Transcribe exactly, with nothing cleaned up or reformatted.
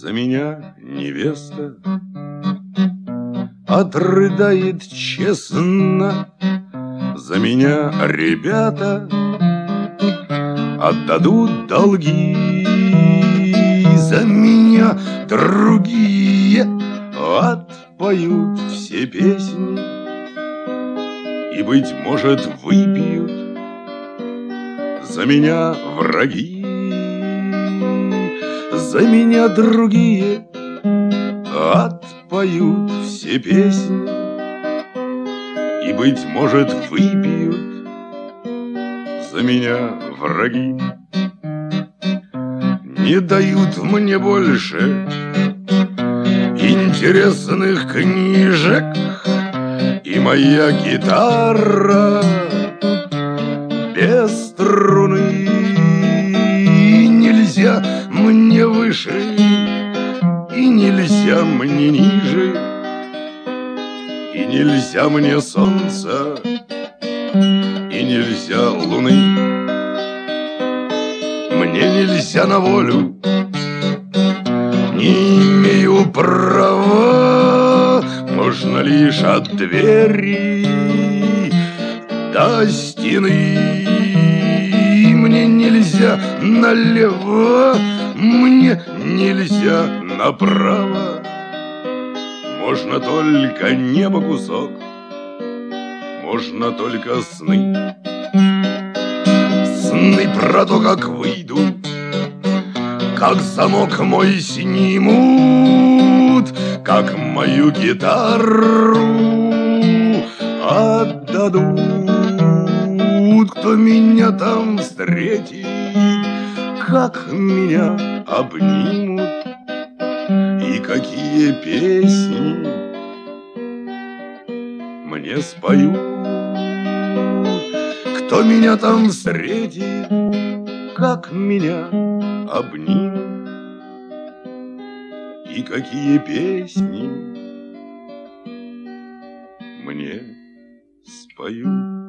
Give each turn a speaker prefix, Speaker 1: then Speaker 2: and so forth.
Speaker 1: За меня невеста отрыдает честно, за меня ребята отдадут долги, за меня другие отпоют все песни и, быть может, выпьют за меня враги. За меня другие отпоют все песни и, быть может, выпьют за меня враги. Не дают мне больше интересных книжек, и моя гитара без струны. Нельзя мне выше и нельзя мне ниже, и нельзя мне солнца и нельзя луны. Мне нельзя на волю, не имею права, можно лишь от двери до стены. Мне нельзя налево, мне нельзя направо, можно только небо кусок, можно только сны. Сны про то, как выйду, как замок мой снимут, как мою гитару отдадут. Кто меня там встретит, как меня обнимут и какие песни мне споют. Кто меня там встретит, как меня обнимут и какие песни мне споют.